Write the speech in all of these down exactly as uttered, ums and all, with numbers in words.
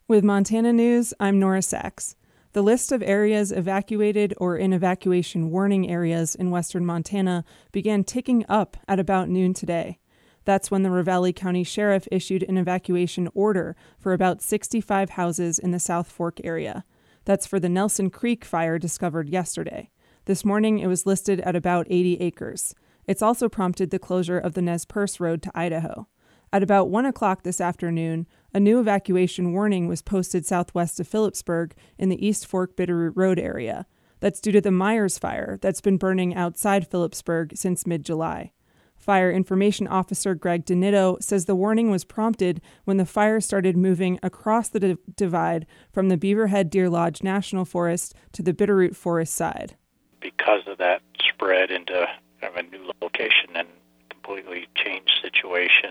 With Montana News, I'm Nora Sachs. The list of areas evacuated or in evacuation warning areas in western Montana began ticking up at about noon today. That's when the Ravalli County Sheriff issued an evacuation order for about sixty-five houses in the South Fork area. That's for the Nelson Creek fire discovered yesterday. This morning, it was listed at about eighty acres. It's also prompted the closure of the Nez Perce Road to Idaho. At about one o'clock this afternoon, a new evacuation warning was posted southwest of Phillipsburg in the East Fork Bitterroot Road area. That's due to the Myers fire that's been burning outside Phillipsburg since mid-July. Fire Information Officer Greg DeNitto says the warning was prompted when the fire started moving across the d- divide from the Beaverhead Deer Lodge National Forest to the Bitterroot Forest side. Because of that spread into kind of a new location and completely changed situation,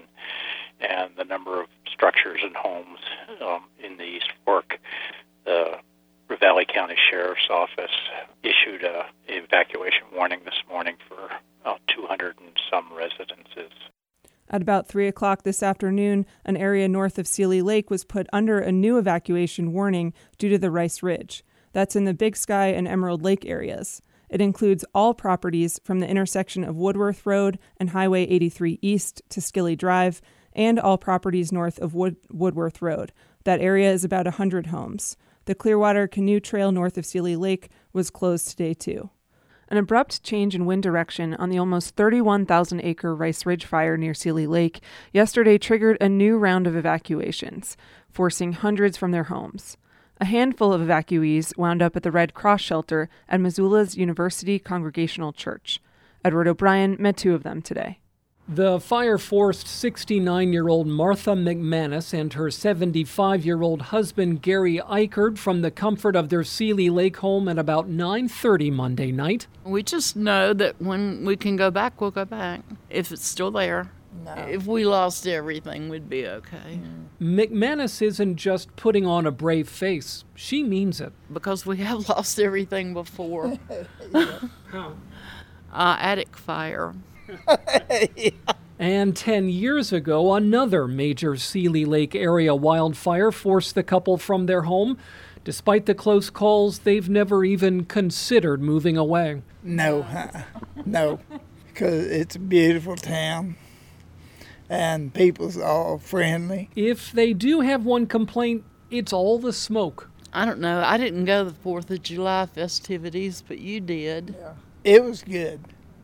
and the number of structures and homes um, in the East Fork, the Ravalli County Sheriff's Office issued an evacuation warning this morning for about two hundred and some residences. At about three o'clock this afternoon, an area north of Seeley Lake was put under a new evacuation warning due to the Rice Ridge. That's in the Big Sky and Emerald Lake areas. It includes all properties from the intersection of Woodworth Road and Highway eighty-three East to Skilly Drive, and all properties north of Wood- Woodworth Road. That area is about one hundred homes. The Clearwater Canoe Trail north of Seeley Lake was closed today, too. An abrupt change in wind direction on the almost thirty-one thousand acre Rice Ridge fire near Seeley Lake yesterday triggered a new round of evacuations, forcing hundreds from their homes. A handful of evacuees wound up at the Red Cross shelter at Missoula's University Congregational Church. Edward O'Brien met two of them today. The fire forced sixty-nine-year-old Martha McManus and her seventy-five-year-old husband Gary Eichert from the comfort of their Seeley Lake home at about nine thirty Monday night. We just know that when we can go back, we'll go back, if it's still there. No. If we lost everything, we'd be okay. Mm. McManus isn't just putting on a brave face. She means it. Because we have lost everything before. How? Uh, attic fire. Yeah. And ten years ago, another major Seeley Lake area wildfire forced the couple from their home. Despite the close calls, they've never even considered moving away. No, uh, no, because it's a beautiful town. And people's all friendly. If they do have one complaint, it's all the smoke. I don't know. I didn't go to the fourth of July festivities, but you did. Yeah. It was good.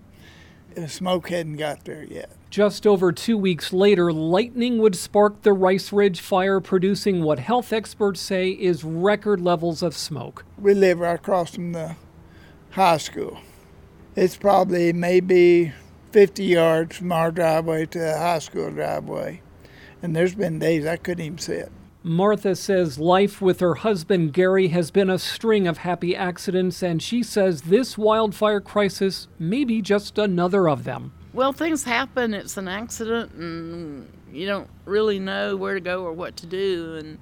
The smoke hadn't got there yet. Just over two weeks later, lightning would spark the Rice Ridge fire, producing what health experts say is record levels of smoke. We live right across from the high school. It's probably maybe fifty yards from our driveway to the high school driveway. And there's been days I couldn't even see it. Martha says life with her husband Gary has been a string of happy accidents, and she says this wildfire crisis may be just another of them. Well, things happen. It's an accident, and you don't really know where to go or what to do, and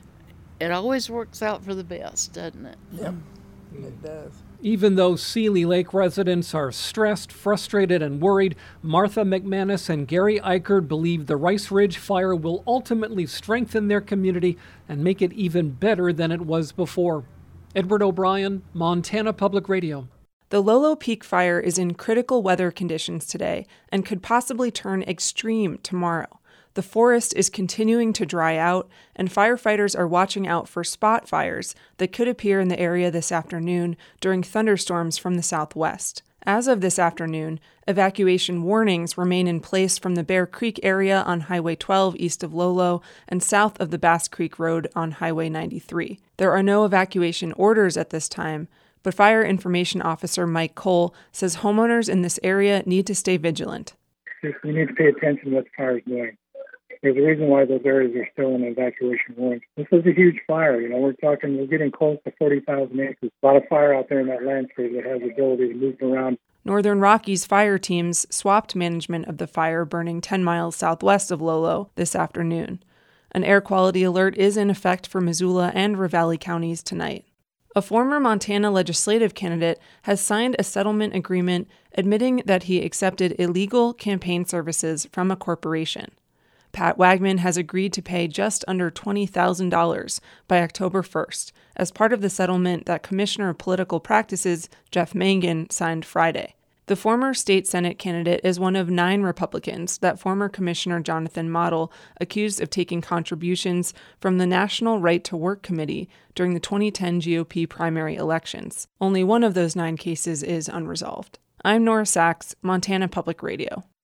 it always works out for the best, doesn't it? Yep, it does. Even though Seeley Lake residents are stressed, frustrated, and worried, Martha McManus and Gary Eichert believe the Rice Ridge fire will ultimately strengthen their community and make it even better than it was before. Edward O'Brien, Montana Public Radio. The Lolo Peak fire is in critical weather conditions today and could possibly turn extreme tomorrow. The forest is continuing to dry out, and firefighters are watching out for spot fires that could appear in the area this afternoon during thunderstorms from the southwest. As of this afternoon, evacuation warnings remain in place from the Bear Creek area on Highway twelve east of Lolo and south of the Bass Creek Road on Highway ninety-three. There are no evacuation orders at this time, but Fire Information Officer Mike Cole says homeowners in this area need to stay vigilant. We need to pay attention to what the fire is doing. There's a reason why those areas are still in evacuation warning. This is a huge fire. You know, we're talking, we're getting close to forty thousand acres. A lot of fire out there in that landscape that has the ability to move around. Northern Rockies fire teams swapped management of the fire burning ten miles southwest of Lolo this afternoon. An air quality alert is in effect for Missoula and Ravalli counties tonight. A former Montana legislative candidate has signed a settlement agreement admitting that he accepted illegal campaign services from a corporation. Pat Wagman has agreed to pay just under twenty thousand dollars by October first as part of the settlement that Commissioner of Political Practices Jeff Mangan signed Friday. The former state Senate candidate is one of nine Republicans that former Commissioner Jonathan Model accused of taking contributions from the National Right to Work Committee during the twenty ten G O P primary elections. Only one of those nine cases is unresolved. I'm Nora Sachs, Montana Public Radio.